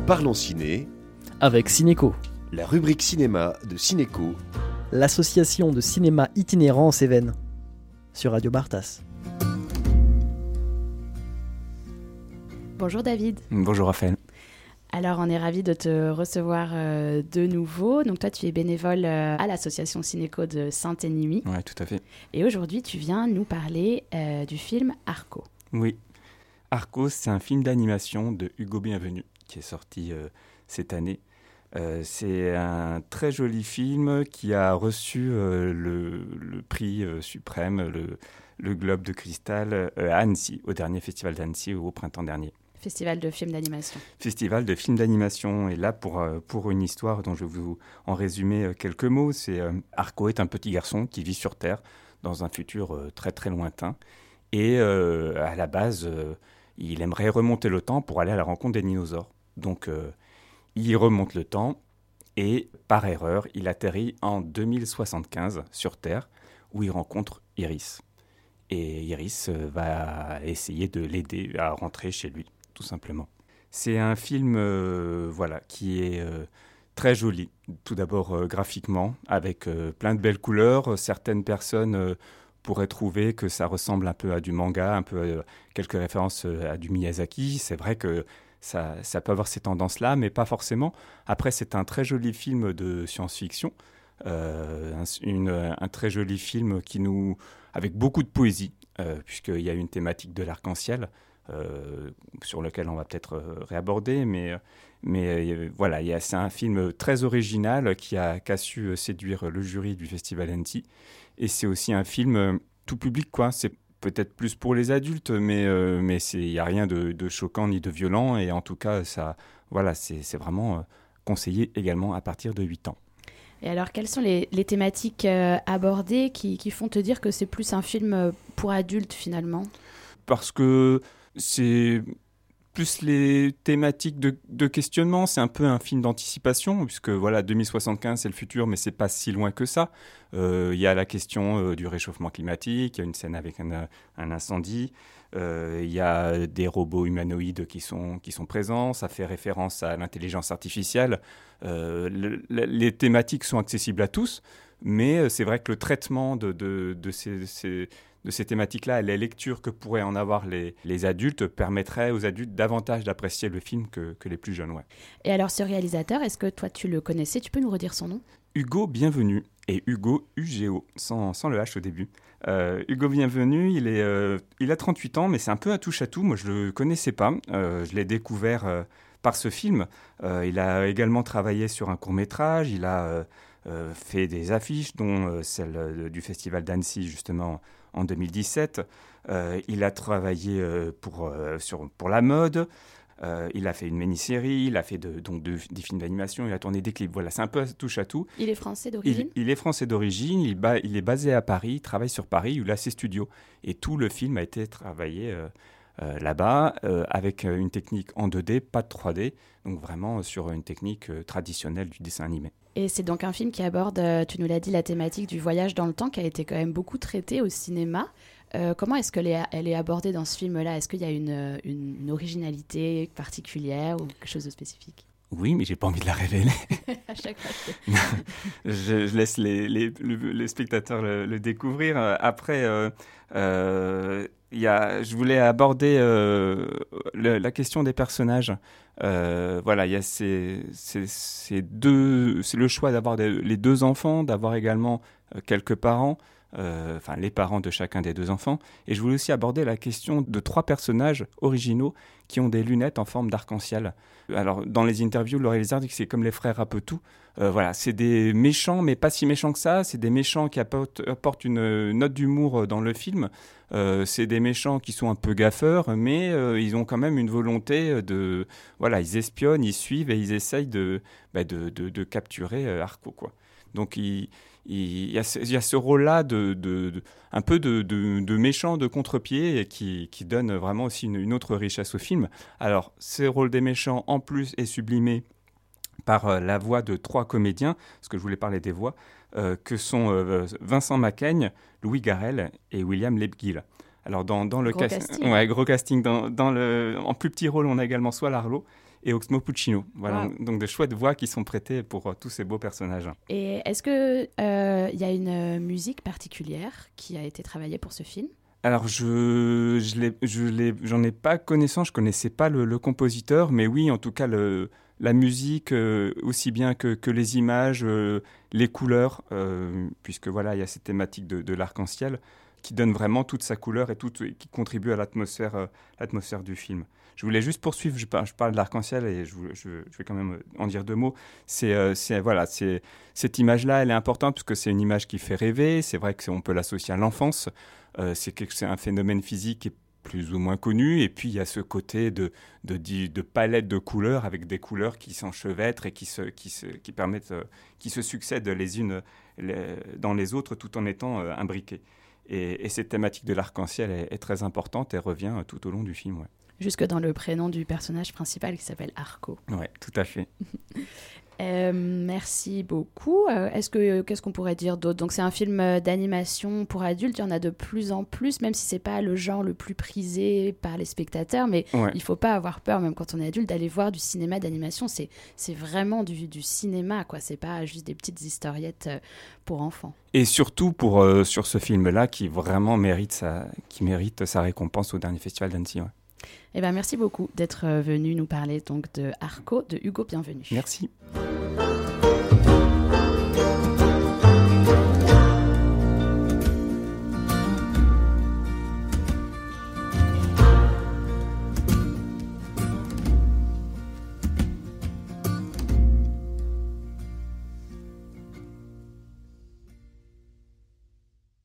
Parlons Ciné, avec Cinéco, la rubrique cinéma de Cinéco, l'association de cinéma itinérant en Cévennes, sur Radio Bartas. Bonjour David. Bonjour Raphaël. Alors on est ravis de te recevoir de nouveau. Donc toi tu es bénévole à l'association Cinéco de Saint-Énimie. Oui, tout à fait. Et aujourd'hui tu viens nous parler du film Arco. Oui. Arco, c'est un film d'animation de Hugo Bienvenu qui est sorti cette année. C'est un très joli film qui a reçu le prix suprême, le Globe de Cristal à Annecy, au dernier festival d'Annecy au printemps dernier. Festival de films d'animation. Festival de films d'animation. Et là, pour une histoire dont je vais vous en résumer quelques mots, c'est Arco est un petit garçon qui vit sur Terre dans un futur très très lointain. Et à la base, il aimerait remonter le temps pour aller à la rencontre des dinosaures. Donc, il remonte le temps et, par erreur, il atterrit en 2075 sur Terre où il rencontre Iris. Et Iris va essayer de l'aider à rentrer chez lui, tout simplement. C'est un film qui est très joli. Tout d'abord graphiquement, avec plein de belles couleurs. Certaines personnes pourraient trouver que ça ressemble un peu à du manga, un peu quelques références à du Miyazaki. C'est vrai que ça peut avoir ces tendances-là, mais pas forcément. Après, c'est un très joli film de science-fiction. Un très joli film avec beaucoup de poésie, puisqu'il y a une thématique de l'arc-en-ciel, sur lequel on va peut-être réaborder, mais voilà, c'est un film très original qui a su séduire le jury du Festival Annecy. Et c'est aussi un film tout public, quoi. C'est peut-être plus pour les adultes, mais il n'y a rien de choquant ni de violent. Et en tout cas, c'est vraiment conseillé également à partir de 8 ans. Et alors, quelles sont les thématiques abordées qui font te dire que c'est plus un film pour adultes, finalement ? Parce que c'est plus les thématiques de questionnement. C'est un peu un film d'anticipation, puisque 2075, c'est le futur, mais c'est pas si loin que ça. Il y a la question du réchauffement climatique, il y a une scène avec un incendie, il y a des robots humanoïdes qui sont présents, ça fait référence à l'intelligence artificielle. Les thématiques sont accessibles à tous, mais c'est vrai que le traitement de ces thématiques-là, les lectures que pourraient en avoir les adultes permettraient aux adultes davantage d'apprécier le film que les plus jeunes. Ouais. Et alors ce réalisateur, est-ce que toi tu le connaissais ? Tu peux nous redire son nom ? Hugo Bienvenu, et Hugo UGO, sans le H au début. Hugo Bienvenu, il a 38 ans, mais c'est un peu un touche-à-tout. Moi, je ne le connaissais pas. Je l'ai découvert par ce film. Il a également travaillé sur un court-métrage. Il a fait des affiches, dont celle du Festival d'Annecy, justement, en 2017. Il a travaillé pour la mode. Il a fait une mini-série, il a fait des films d'animation, il a tourné des clips. Voilà, c'est un peu touche à tout. Il est français d'origine ? Il est français d'origine, il est basé à Paris, il travaille sur Paris, où il a ses studios. Et tout le film a été travaillé là-bas, avec une technique en 2D, pas de 3D, donc vraiment sur une technique traditionnelle du dessin animé. Et c'est donc un film qui aborde, tu nous l'as dit, la thématique du voyage dans le temps, qui a été quand même beaucoup traitée au cinéma. Comment est-ce qu'elle est abordée dans ce film-là ? Est-ce qu'il y a une originalité particulière ou quelque chose de spécifique ? Oui, mais j'ai pas envie de la révéler. À chaque fois. Je laisse les spectateurs le découvrir. Après, je voulais aborder la question des personnages. Il y a c'est le choix d'avoir les deux enfants, d'avoir également quelques parents. Les parents de chacun des deux enfants. Et je voulais aussi aborder la question de 3 personnages originaux qui ont des lunettes en forme d'arc-en-ciel. Alors, dans les interviews, le réalisateur dit que c'est comme les frères Rapetou. C'est des méchants, mais pas si méchants que ça. C'est des méchants qui apportent une note d'humour dans le film. C'est des méchants qui sont un peu gaffeurs, mais ils ont quand même une volonté de... ils espionnent, ils suivent et ils essayent de capturer Arco, quoi. Donc, il y a ce rôle-là un peu de méchant, de contre-pied, et qui donne vraiment aussi une autre richesse au film. Alors, ce rôle des méchants, en plus, est sublimé par la voix de 3 comédiens, parce que je voulais parler des voix, que sont Vincent Macaigne, Louis Garrel et William Lebguil. Alors, dans le gros casting. Gros casting. En plus petit rôle, on a également Sois Larlot et Oxmo Puccino. Voilà, Wow. donc de chouettes voix qui sont prêtées pour tous ces beaux personnages. Et est-ce que y a une musique particulière qui a été travaillée pour ce film? Alors, j'en ai pas connaissance, je connaissais pas le compositeur, mais oui, en tout cas, la musique, aussi bien que les images, les couleurs, puisque voilà, il y a cette thématique de l'arc-en-ciel qui donne vraiment toute sa couleur et qui contribue à l'atmosphère du film. Je voulais juste poursuivre, je parle de l'arc-en-ciel et je vais quand même en dire 2 mots. Voilà, cette image-là, elle est importante parce que c'est une image qui fait rêver. C'est vrai qu'on peut l'associer à l'enfance. C'est un phénomène physique qui est plus ou moins connu. Et puis, il y a ce côté de palette de couleurs avec des couleurs qui s'enchevêtrent et qui se succèdent les unes dans les autres tout en étant imbriquées. Et cette thématique de l'arc-en-ciel est très importante et revient tout au long du film. Ouais. Jusque dans le prénom du personnage principal qui s'appelle Arco. Ouais, tout à fait. Merci beaucoup. Qu'est-ce qu'on pourrait dire d'autre? Donc c'est un film d'animation pour adultes. Il y en a de plus en plus, même si c'est pas le genre le plus prisé par les spectateurs. Mais Ouais. il faut pas avoir peur, même quand on est adulte, d'aller voir du cinéma d'animation. C'est vraiment du cinéma, quoi. C'est pas juste des petites historiettes pour enfants. Et surtout sur ce film-là qui vraiment mérite sa récompense au dernier festival d'Annecy. Ouais. Eh ben, merci beaucoup d'être venu nous parler donc de Arco de Hugo Bienvenu. Merci.